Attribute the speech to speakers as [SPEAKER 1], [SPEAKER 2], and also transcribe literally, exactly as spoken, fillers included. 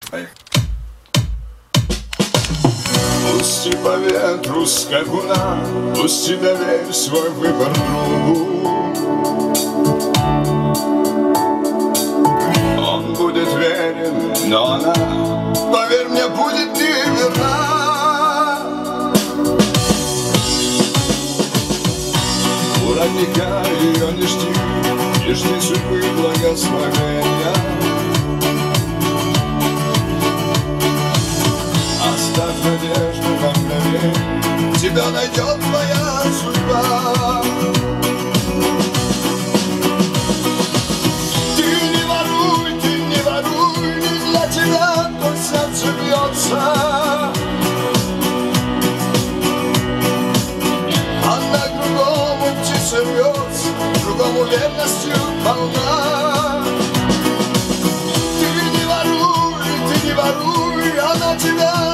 [SPEAKER 1] Пусти по ветру скакуна, пусти, доверь свой выбор другу. Он будет верен, но она, поверь мне, будет неверна. У родника ее не жди, не жди судьбы благословения. Оставь надежду на мгновенье, тебя найдет твоя судьба. Ты не воруй, ты не воруй, не для тебя то сердце бьется. А на другому птица рвется, другому верностью полна. Ты не воруй, ты не воруй, она тебя